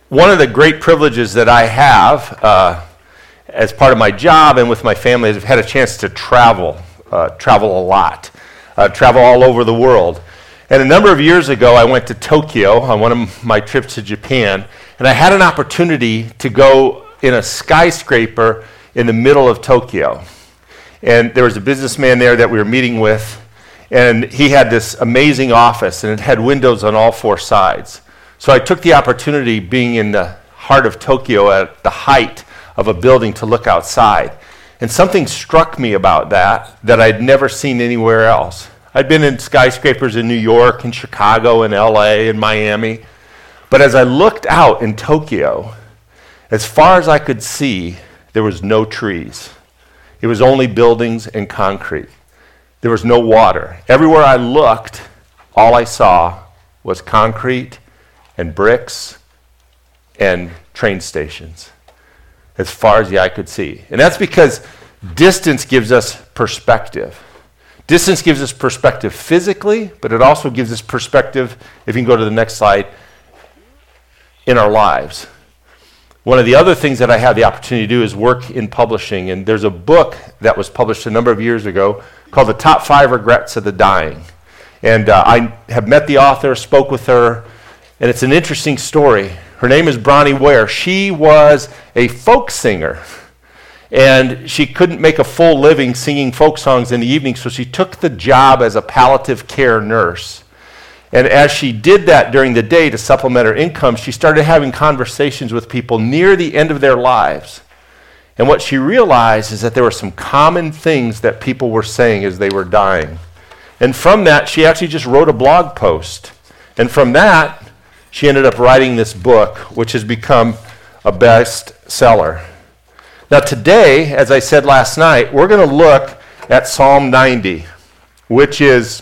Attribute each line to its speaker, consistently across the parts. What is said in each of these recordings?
Speaker 1: one of the great privileges that I have as part of my job and with my family is I've had a chance to travel a lot, travel all over the world. And a number of years ago, I went to Tokyo on one of my trips to Japan, and I had an opportunity to go in a skyscraper in the middle of Tokyo. And there was a businessman there that we were meeting with, and he had this amazing office, and it had windows on all four sides. So I took the opportunity, being in the heart of Tokyo at the height of a building, to look outside. And something struck me about that I'd never seen anywhere else. I'd been in skyscrapers in New York, in Chicago, in LA, in Miami. But as I looked out in Tokyo, as far as I could see, there was no trees. It was only buildings and concrete. There was no water. Everywhere I looked, all I saw was concrete and bricks and train stations, as far as the eye could see. And that's because distance gives us perspective. Distance gives us perspective physically, but it also gives us perspective, if you can go to the next slide, in our lives. One of the other things that I had the opportunity to do is work in publishing, and there's a book that was published a number of years ago called The Top 5 Regrets of the Dying. And I have met the author, spoke with her, and it's an interesting story. Her name is Bronnie Ware. She was a folk singer, and she couldn't make a full living singing folk songs in the evening, so she took the job as a palliative care nurse. And as she did that during the day to supplement her income, she started having conversations with people near the end of their lives. And what she realized is that there were some common things that people were saying as they were dying. And from that, she actually just wrote a blog post. And from that, she ended up writing this book, which has become a bestseller. Now today, as I said last night, we're going to look at Psalm 90, which is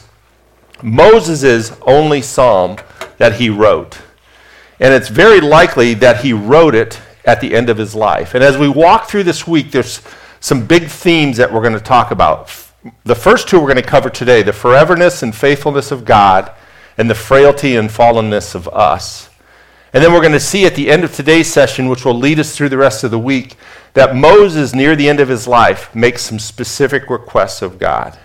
Speaker 1: Moses' only psalm that he wrote. And it's very likely that he wrote it at the end of his life. And as we walk through this week, there's some big themes that we're going to talk about. The first two we're going to cover today, the foreverness and faithfulness of God, and the frailty and fallenness of us. And then we're going to see at the end of today's session, which will lead us through the rest of the week, that Moses, near the end of his life, makes some specific requests of God.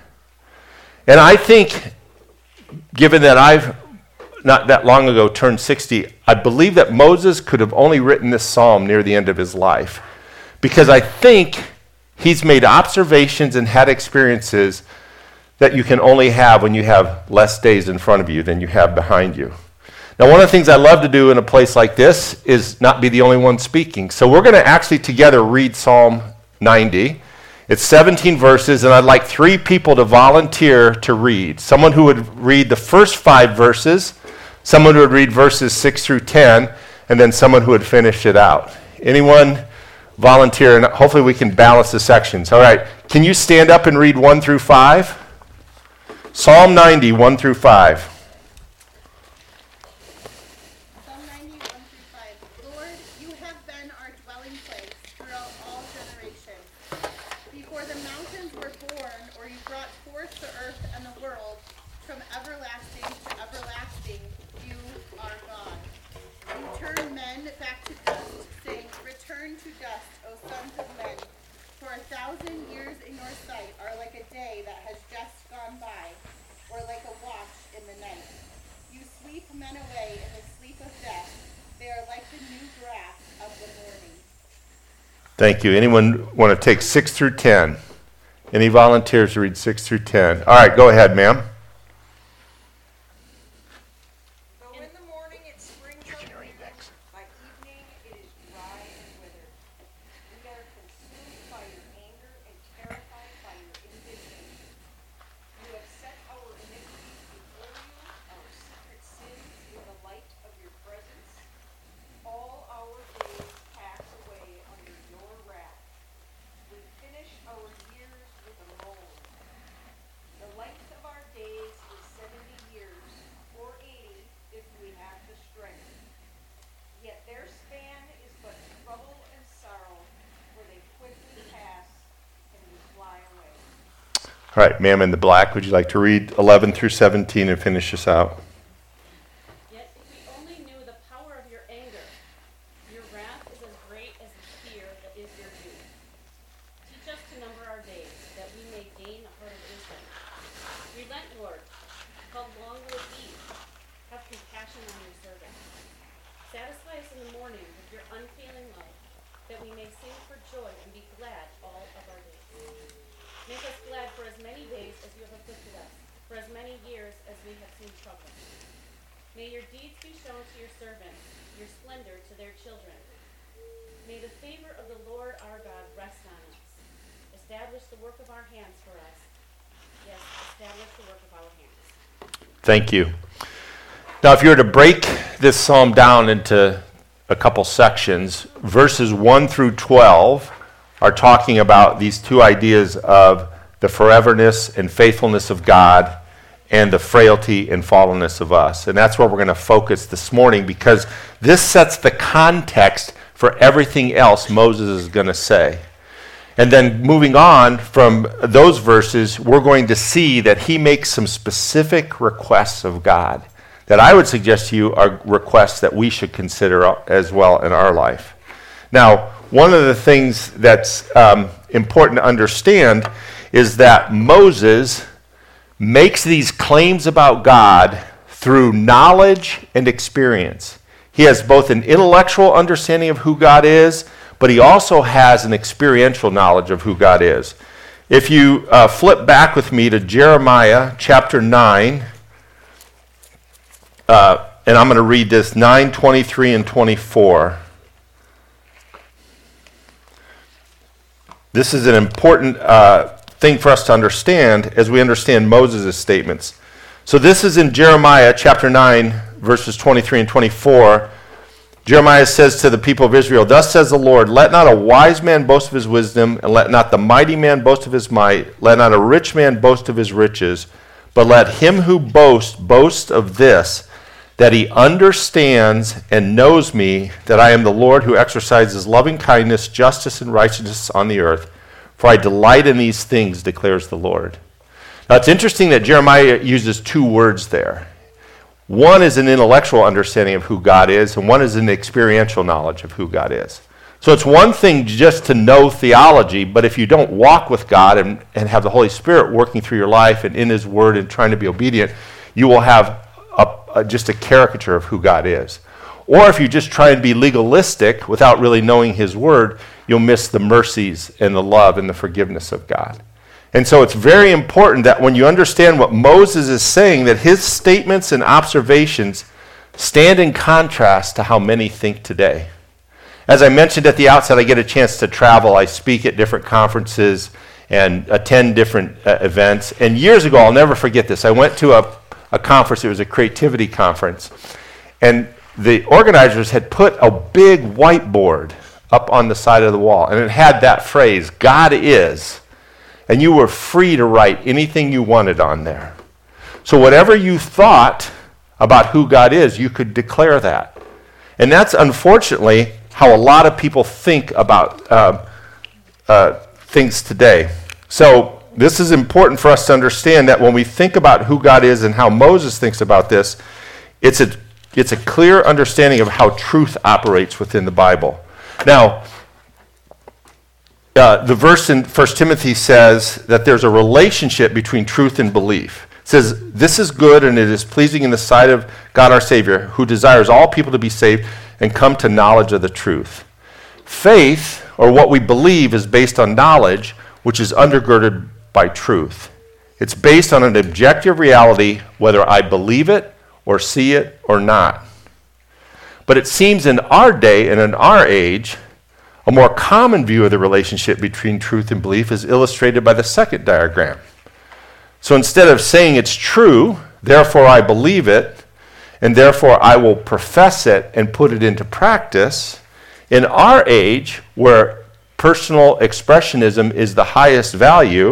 Speaker 1: And I think, given that I've not that long ago turned 60, I believe that Moses could have only written this psalm near the end of his life, because I think he's made observations and had experiences that you can only have when you have less days in front of you than you have behind you. Now, one of the things I love to do in a place like this is not be the only one speaking. So we're going to actually together read Psalm 90. It's 17 verses, and I'd like 3 people to volunteer to read. Someone who would read the first 5 verses, someone who would read verses 6 through 10, and then someone who would finish it out. Anyone volunteer, and hopefully we can balance the sections. All right, can you stand up and read 1 through 5? Psalm 90, 1 through 5.
Speaker 2: Psalm 90, 1 through 5. Lord, you have been our dwelling place throughout all generations. Before the mountains were born, or you brought forth the earth and the world, from everlasting to everlasting, you are God. You turn men back to dust, saying, return to dust, O sons of men. For 1,000 years in your sight are like a day that has just gone by, or like a watch in the night. You sweep men away in the sleep of death. They are like the new grass of the morning.
Speaker 1: Thank you. Anyone want to take 6 through 10? Any volunteers to read 6 through 10? All right, go ahead, ma'am.
Speaker 3: Though in the morning it springs up new, by evening it is dry and withered. We are consumed by your anger and terrified by your indignation. You have set our iniquities before you, our secret sins in the light of your presence. All our days pass away under your wrath. We finish our years with a moan. The length of our days is 70 years, or 80 if we have the strength. Yet their span is but trouble and sorrow, for they quickly pass and we fly away.
Speaker 1: All right, ma'am in the black, would you like to read 11 through 17 and finish us out?
Speaker 4: Yet if we only knew the power of your anger, Relent, Lord. How long will it be? Have compassion on your servant. Satisfy us in the morning with your unfailing love, that we may sing for joy and be glad all of our days. Make us glad for as many days as you have afflicted us, for as many years as we have seen trouble. May your deeds be shown to your servants, your splendor to their children. May the favor of the Lord our God rest on us. Establish the work of our hands for us. Yes, establish the work of our hands.
Speaker 1: Thank you. Now, if you were to break this psalm down into a couple sections, verses 1 through 12 are talking about these two ideas of the foreverness and faithfulness of God and the frailty and fallenness of us. And that's where we're going to focus this morning, because this sets the context for everything else Moses is going to say. And then moving on from those verses, we're going to see that he makes some specific requests of God that I would suggest to you are requests that we should consider as well in our life. Now, one of the things that's important to understand is that Moses makes these claims about God through knowledge and experience. He has both an intellectual understanding of who God is, but he also has an experiential knowledge of who God is. If you flip back with me to Jeremiah chapter 9, and I'm going to read this, 9, 23, and 24. This is an important thing for us to understand as we understand Moses' statements. So this is in Jeremiah chapter 9, verses 23 and 24. Jeremiah says to the people of Israel, "Thus says the Lord, let not a wise man boast of his wisdom, and let not the mighty man boast of his might, let not a rich man boast of his riches, but let him who boasts boast of this, that he understands and knows me, that I am the Lord who exercises loving kindness, justice, and righteousness on the earth. For I delight in these things, declares the Lord." Now it's interesting that Jeremiah uses two words there. One is an intellectual understanding of who God is, and one is an experiential knowledge of who God is. So it's one thing just to know theology, but if you don't walk with God and have the Holy Spirit working through your life and in his word and trying to be obedient, you will have just a caricature of who God is. Or if you just try and be legalistic without really knowing his word, you'll miss the mercies and the love and the forgiveness of God. And so it's very important that when you understand what Moses is saying, that his statements and observations stand in contrast to how many think today. As I mentioned at the outset, I get a chance to travel. I speak at different conferences and attend different events. And years ago, I'll never forget this, I went to a conference. It was a creativity conference. And the organizers had put a big whiteboard up on the side of the wall. And it had that phrase, "God is." And you were free to write anything you wanted on there. So whatever you thought about who God is, you could declare that. And that's unfortunately how a lot of people think about things today. So this is important for us to understand that when we think about who God is and how Moses thinks about this, it's a clear understanding of how truth operates within the Bible. Now, the verse in 1 Timothy says that there's a relationship between truth and belief. It says, "This is good and it is pleasing in the sight of God our Savior, who desires all people to be saved and come to knowledge of the truth." Faith, or what we believe, is based on knowledge, which is undergirded by truth. It's based on an objective reality, whether I believe it or see it or not. But it seems in our day and in our age, a more common view of the relationship between truth and belief is illustrated by the second diagram. So instead of saying it's true, therefore I believe it, and therefore I will profess it and put it into practice, in our age, where personal expressionism is the highest value,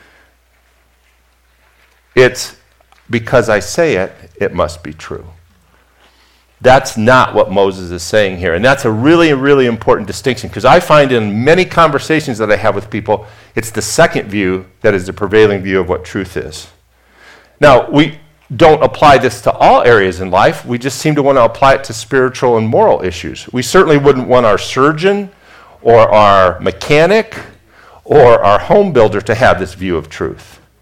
Speaker 1: it's because I say it, it must be true. That's not what Moses is saying here. And that's a really, really important distinction, because I find in many conversations that I have with people, it's the second view that is the prevailing view of what truth is. Now, we don't apply this to all areas in life. We just seem to want to apply it to spiritual and moral issues. We certainly wouldn't want our surgeon or our mechanic or our home builder to have this view of truth.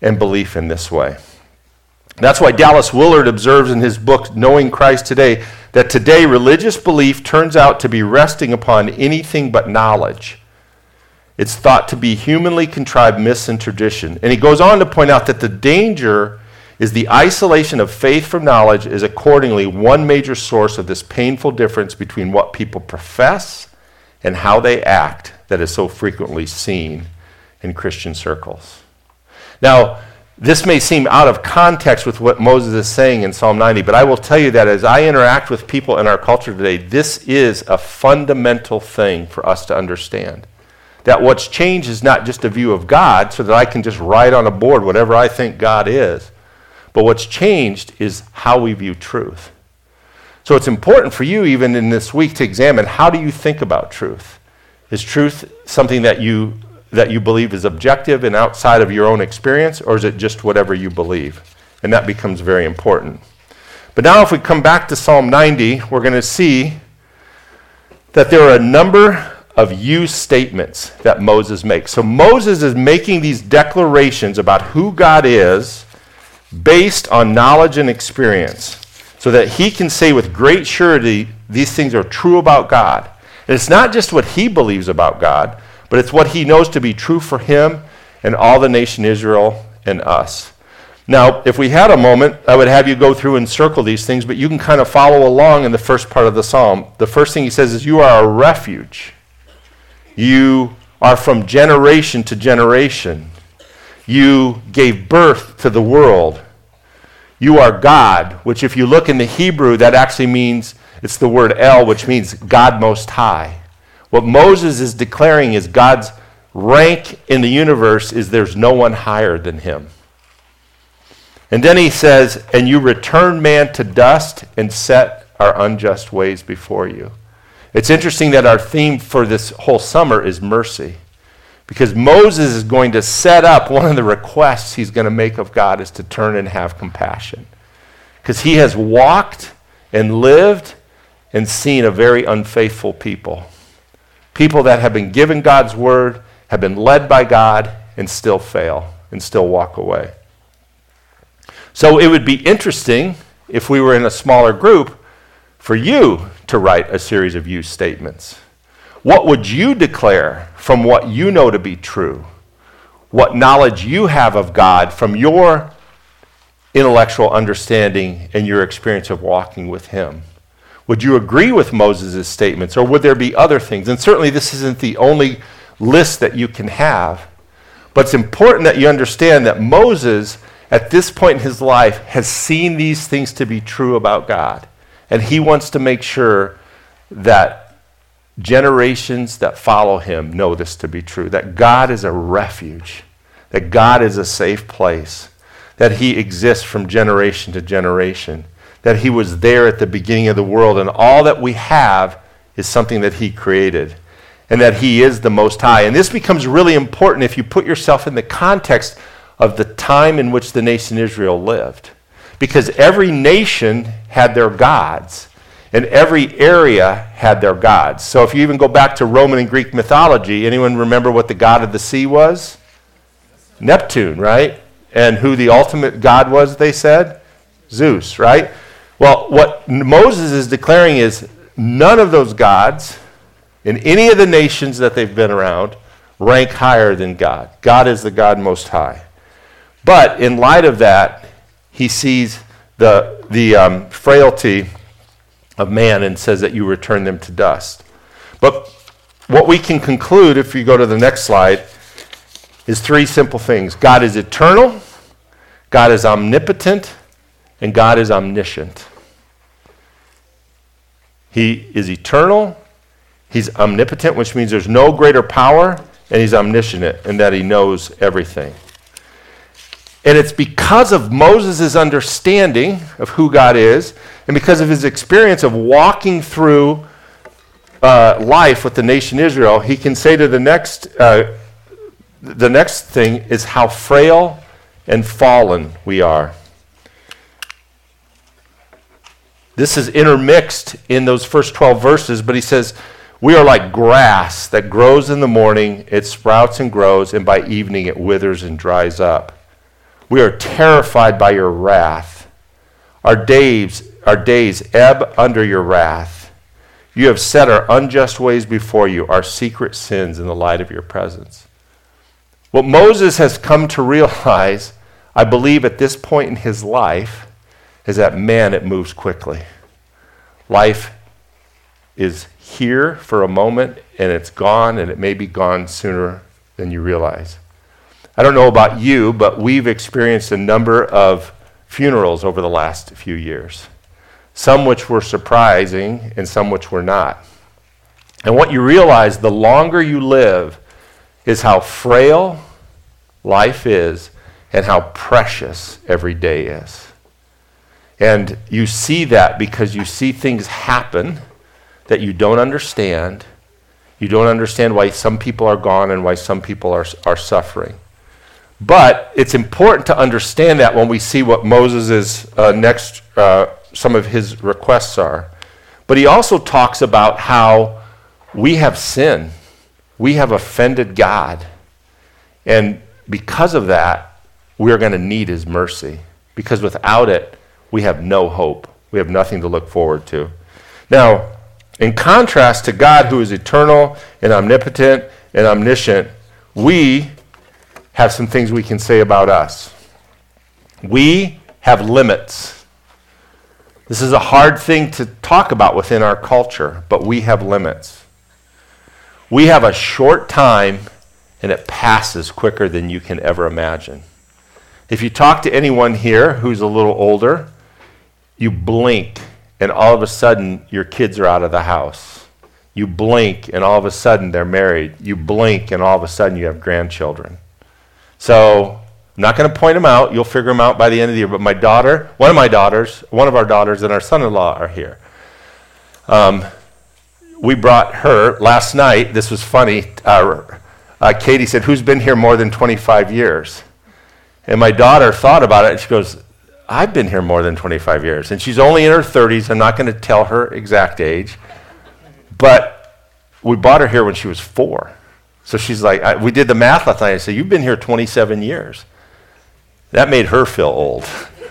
Speaker 1: and belief in this way. That's why Dallas Willard observes in his book, Knowing Christ Today, that today religious belief turns out to be resting upon anything but knowledge. It's thought to be humanly contrived myths and tradition. And he goes on to point out that the danger is the isolation of faith from knowledge is accordingly one major source of this painful difference between what people profess and how they act that is so frequently seen in Christian circles. Now, this may seem out of context with what Moses is saying in Psalm 90, but I will tell you that as I interact with people in our culture today, this is a fundamental thing for us to understand. That what's changed is not just a view of God so that I can just write on a board whatever I think God is, but what's changed is how we view truth. So it's important for you even in this week to examine, how do you think about truth? Is truth something that you believe is objective and outside of your own experience, or is it just whatever you believe? And that becomes very important. But now if we come back to Psalm 90, we're going to see that there are a number of you statements that Moses makes. So Moses is making these declarations about who God is based on knowledge and experience, so that he can say with great surety these things are true about God. And it's not just what he believes about God, but it's what he knows to be true for him and all the nation Israel and us. Now, if we had a moment, I would have you go through and circle these things, but you can kind of follow along in the first part of the psalm. The first thing he says is, you are a refuge. You are from generation to generation. You gave birth to the world. You are God, which if you look in the Hebrew, that actually means, it's the word El, which means God Most High. What Moses is declaring is God's rank in the universe is there's no one higher than him. And then he says, and you return man to dust and set our unjust ways before you. It's interesting that our theme for this whole summer is mercy, because Moses is going to set up one of the requests he's going to make of God is to turn and have compassion, because he has walked and lived and seen a very unfaithful people. People that have been given God's word, have been led by God, and still fail and still walk away. So it would be interesting, if we were in a smaller group, for you to write a series of you statements. What would you declare from what you know to be true? What knowledge you have of God from your intellectual understanding and your experience of walking with him? Would you agree with Moses' statements, or would there be other things? And certainly this isn't the only list that you can have, but it's important that you understand that Moses, at this point in his life, has seen these things to be true about God. And he wants to make sure that generations that follow him know this to be true, that God is a refuge, that God is a safe place, that he exists from generation to generation, that he was there at the beginning of the world, and all that we have is something that he created, and that he is the Most High. And this becomes really important if you put yourself in the context of the time in which the nation Israel lived. Because every nation had their gods, and every area had their gods. So if you even go back to Roman and Greek mythology, anyone remember what the god of the sea was? Neptune, right? And who the ultimate god was, they said? Zeus, right? Well, what Moses is declaring is none of those gods in any of the nations that they've been around rank higher than God. God is the God Most High. But in light of that, he sees the frailty of man and says that you return them to dust. But what we can conclude, if you go to the next slide, is three simple things. God is eternal, God is omnipotent, and God is omniscient. He is eternal, he's omnipotent, which means there's no greater power, and he's omniscient in that he knows everything. And it's because of Moses' understanding of who God is, and because of his experience of walking through life with the nation Israel, he can say to the next thing is how frail and fallen we are. This is intermixed in those first 12 verses, but he says, we are like grass that grows in the morning, it sprouts and grows, and by evening it withers and dries up. We are terrified by your wrath. Our days ebb under your wrath. You have set our unjust ways before you, our secret sins in the light of your presence. What Moses has come to realize, I believe at this point in his life, is that, man, it moves quickly. Life is here for a moment, and it's gone, and it may be gone sooner than you realize. I don't know about you, but we've experienced a number of funerals over the last few years, some which were surprising and some which were not. And what you realize, the longer you live, is how frail life is and how precious every day is. And you see that because you see things happen that you don't understand. You don't understand why some people are gone and why some people are suffering. But it's important to understand that when we see what Moses' some of his requests are. But he also talks about how we have sinned. We have offended God. And because of that, we're going to need his mercy. Because without it, we have no hope. We have nothing to look forward to. Now, in contrast to God, who is eternal and omnipotent and omniscient, we have some things we can say about us. We have limits. This is a hard thing to talk about within our culture, but we have limits. We have a short time, and it passes quicker than you can ever imagine. If you talk to anyone here who's a little older, you blink, and all of a sudden, your kids are out of the house. You blink, and all of a sudden, they're married. You blink, and all of a sudden, you have grandchildren. So I'm not going to point them out. You'll figure them out by the end of the year. But my daughter, one of our daughters, and our son-in-law are here. We brought her last night. This was funny. Katie said, "Who's been here more than 25 years?" And my daughter thought about it, and she goes, "I've been here more than 25 years." And she's only in her 30s. I'm not going to tell her exact age. But we brought her here when she was 4. So she's like, we did the math last night. I said, "You've been here 27 years. That made her feel old.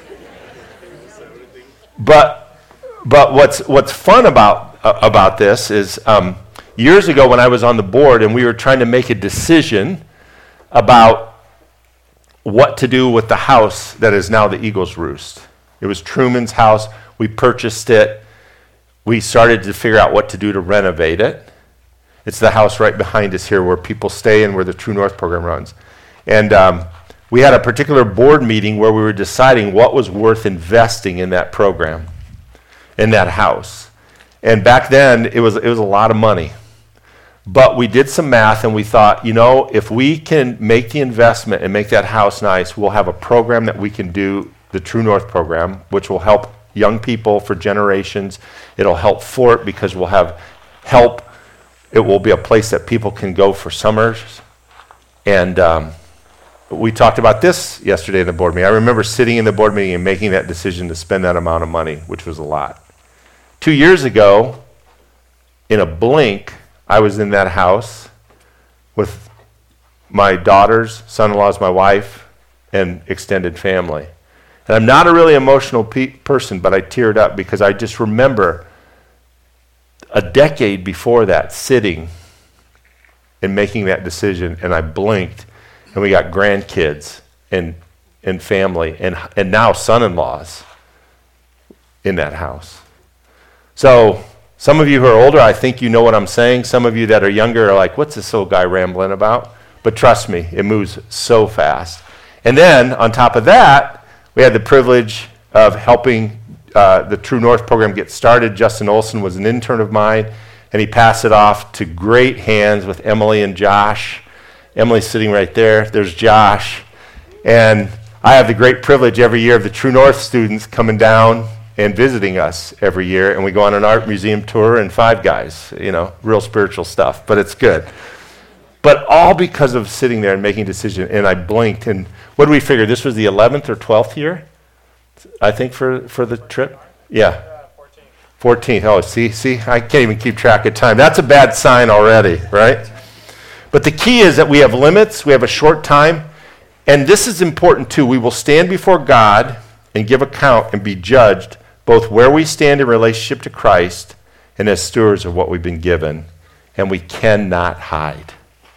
Speaker 1: But what's fun about this is years ago when I was on the board and we were trying to make a decision about what to do with the house that is now the Eagles Roost. It was Truman's house. We purchased it. We started to figure out what to do to renovate it. It's the house right behind us here where people stay and where the True North program runs. And we had a particular board meeting where we were deciding what was worth investing in that program, in that house. And back then, it was a lot of money. But we did some math and we thought, if we can make the investment and make that house nice, we'll have a program that we can do, the True North program, which will help young people for generations. It'll help Fort because we'll have help. It will be a place that people can go for summers. And we talked about this yesterday in the board meeting. I remember sitting in the board meeting and making that decision to spend that amount of money, which was a lot. 2 years ago, in a blink, I was in that house with my daughters, son-in-laws, my wife, and extended family. And I'm not a really emotional person, but I teared up because I just remember a decade before that, sitting and making that decision, and I blinked, and we got grandkids and family, and now son-in-laws in that house. So some of you who are older, I think you know what I'm saying. Some of you that are younger are like, what's this old guy rambling about? But trust me, it moves so fast. And then, on top of that, we had the privilege of helping the True North program get started. Justin Olson was an intern of mine, and he passed it off to great hands with Emily and Josh. Emily's sitting right there. There's Josh. And I have the great privilege every year of the True North students coming down and visiting us every year, and we go on an art museum tour and Five Guys, real spiritual stuff, but it's good. But all because of sitting there and making a decision, and I blinked, and what do we figure? This was the 11th or 12th year, I think, for the trip? Yeah. 14th. Oh, see, I can't even keep track of time. That's a bad sign already, right? But the key is that we have limits, we have a short time, And this is important too. We will stand before God and give account and be judged both where we stand in relationship to Christ and as stewards of what we've been given. And we cannot hide.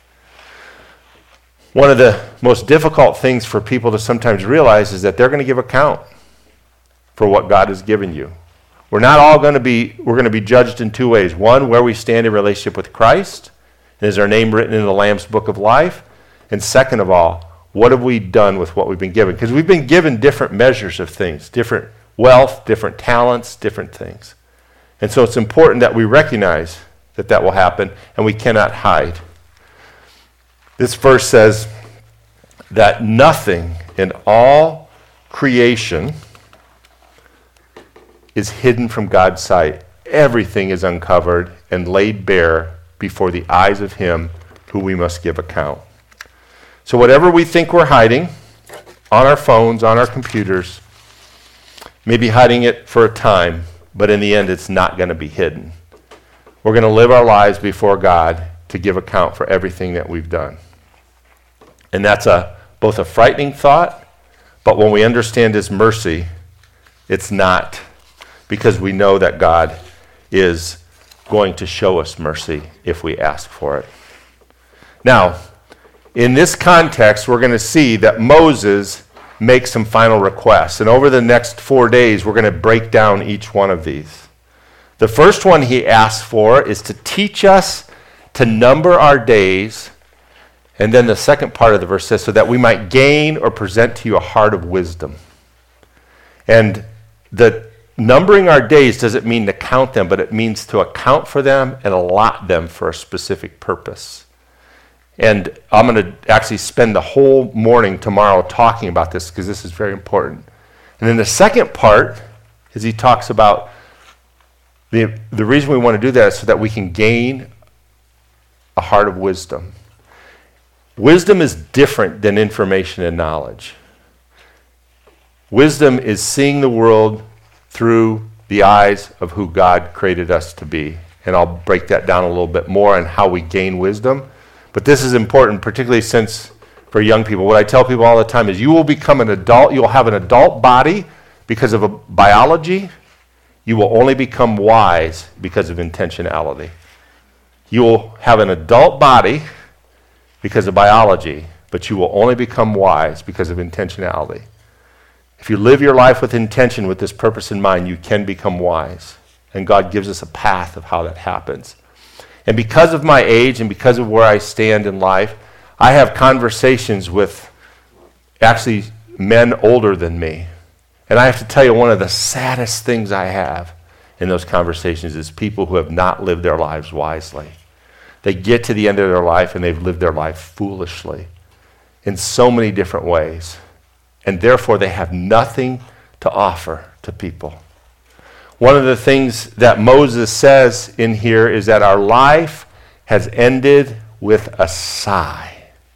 Speaker 1: One of the most difficult things for people to sometimes realize is that they're going to give account for what God has given you. We're going to be judged in two ways. One, where we stand in relationship with Christ, and is our name written in the Lamb's Book of Life? And second of all, what have we done with what we've been given? Because we've been given different measures of things, different wealth, different talents, different things. And so it's important that we recognize that will happen, and we cannot hide. This verse says that nothing in all creation is hidden from God's sight. Everything is uncovered and laid bare before the eyes of him who we must give account. So whatever we think we're hiding on our phones, on our computers, maybe hiding it for a time, but in the end it's not going to be hidden. We're going to live our lives before God to give account for everything that we've done. And that's both a frightening thought, but when we understand his mercy, it's not, because we know that God is going to show us mercy if we ask for it. Now, in this context, we're going to see that Moses makes some final requests. And over the next 4 days, we're going to break down each one of these. The first one he asks for is to teach us to number our days. And then the second part of the verse says, so that we might gain or present to you a heart of wisdom. And the numbering our days doesn't mean to count them, but it means to account for them and allot them for a specific purpose. And I'm going to actually spend the whole morning tomorrow talking about this because this is very important. And then the second part is he talks about the reason we want to do that is so that we can gain a heart of wisdom. Wisdom is different than information and knowledge. Wisdom is seeing the world through the eyes of who God created us to be. And I'll break that down a little bit more on how we gain wisdom. But this is important, particularly since for young people. What I tell people all the time is you will become an adult, you'll have an adult body because of a biology. You will only become wise because of intentionality. You will have an adult body because of biology, but you will only become wise because of intentionality. If you live your life with intention, with this purpose in mind, you can become wise. And God gives us a path of how that happens. And because of my age and because of where I stand in life, I have conversations with actually men older than me. And I have to tell you, one of the saddest things I have in those conversations is people who have not lived their lives wisely. They get to the end of their life and they've lived their life foolishly in so many different ways. And therefore they have nothing to offer to people. One of the things that Moses says in here is that our life has ended with a sigh.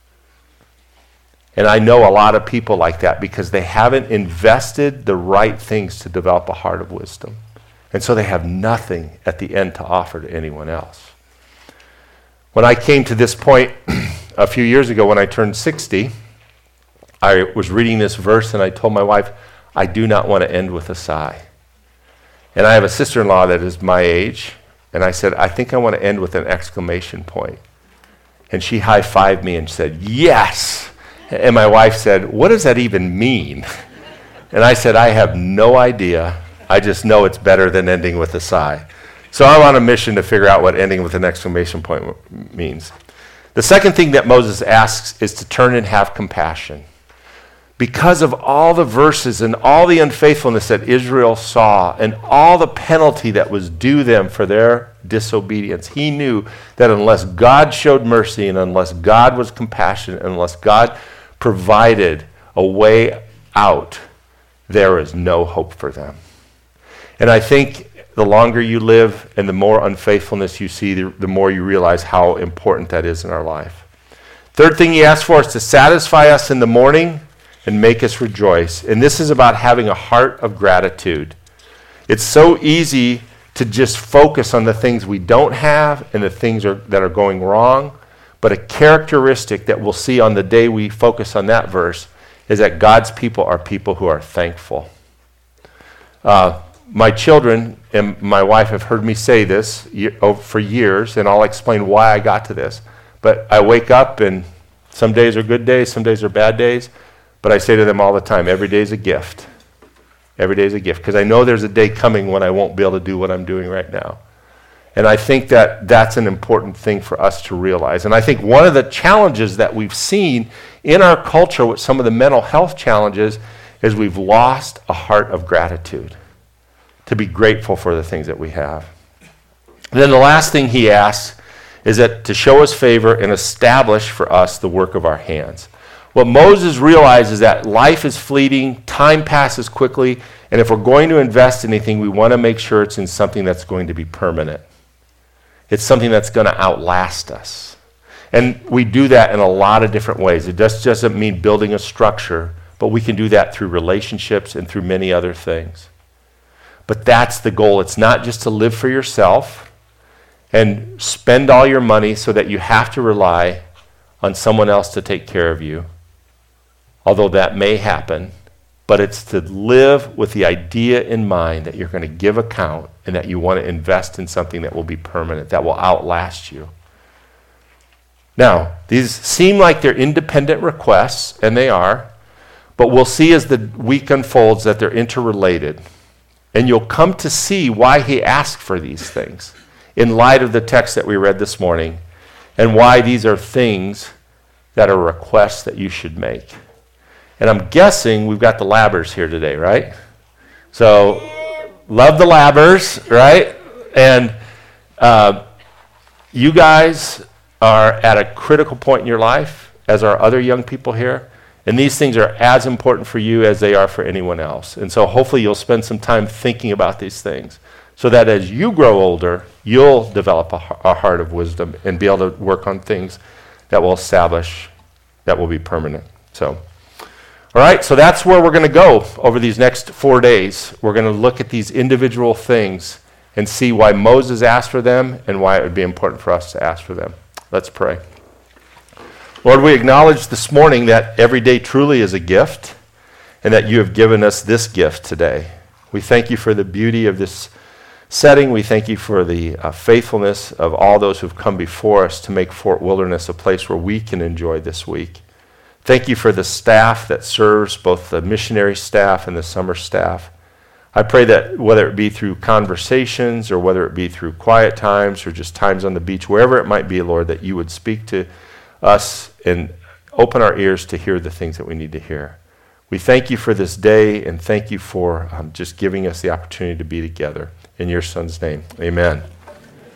Speaker 1: And I know a lot of people like that because they haven't invested the right things to develop a heart of wisdom. And so they have nothing at the end to offer to anyone else. When I came to this point a few years ago when I turned 60, I was reading this verse and I told my wife, I do not want to end with a sigh. And I have a sister-in-law that is my age, and I said, I think I want to end with an exclamation point. And she high-fived me and said, yes! And my wife said, what does that even mean? And I said, I have no idea. I just know it's better than ending with a sigh. So I'm on a mission to figure out what ending with an exclamation point means. The second thing that Moses asks is to turn and have compassion. Because of all the verses and all the unfaithfulness that Israel saw and all the penalty that was due them for their disobedience, he knew that unless God showed mercy and unless God was compassionate and unless God provided a way out, there is no hope for them. And I think the longer you live and the more unfaithfulness you see, the more you realize how important that is in our life. Third thing he asks for is to satisfy us in the morning and make us rejoice. And this is about having a heart of gratitude. It's so easy to just focus on the things we don't have and the things that are going wrong. But a characteristic that we'll see on the day we focus on that verse is that God's people are people who are thankful. My children and my wife have heard me say this for years, and I'll explain why I got to this. But I wake up, and some days are good days, some days are bad days, but I say to them all the time, every day is a gift. Every day is a gift, because I know there's a day coming when I won't be able to do what I'm doing right now. And I think that that's an important thing for us to realize. And I think one of the challenges that we've seen in our culture with some of the mental health challenges is we've lost a heart of gratitude, to be grateful for the things that we have. And then the last thing he asks is that to show us favor and establish for us the work of our hands. What Moses realizes is that life is fleeting, time passes quickly, and if we're going to invest in anything, we want to make sure it's in something that's going to be permanent. It's something that's going to outlast us. And we do that in a lot of different ways. It just doesn't mean building a structure, but we can do that through relationships and through many other things. But that's the goal. It's not just to live for yourself and spend all your money so that you have to rely on someone else to take care of you, although that may happen. But it's to live with the idea in mind that you're going to give account and that you want to invest in something that will be permanent, that will outlast you. Now, these seem like they're independent requests, and they are, but we'll see as the week unfolds that they're interrelated. And you'll come to see why he asked for these things in light of the text that we read this morning, and why these are things that are requests that you should make. And I'm guessing we've got the Labbers here today, right? So, love the Labbers, right? And you guys are at a critical point in your life, as are other young people here. And these things are as important for you as they are for anyone else. And so hopefully you'll spend some time thinking about these things so that as you grow older, you'll develop a heart of wisdom and be able to work on things that will establish, that will be permanent. So, all right, so that's where we're going to go over these next 4 days. We're going to look at these individual things and see why Moses asked for them and why it would be important for us to ask for them. Let's pray. Lord, we acknowledge this morning that every day truly is a gift and that you have given us this gift today. We thank you for the beauty of this setting. We thank you for the faithfulness of all those who've come before us to make Fort Wilderness a place where we can enjoy this week. Thank you for the staff that serves, both the missionary staff and the summer staff. I pray that whether it be through conversations or whether it be through quiet times or just times on the beach, wherever it might be, Lord, that you would speak to us and open our ears to hear the things that we need to hear. We thank you for this day and thank you for just giving us the opportunity to be together. In your Son's name, amen.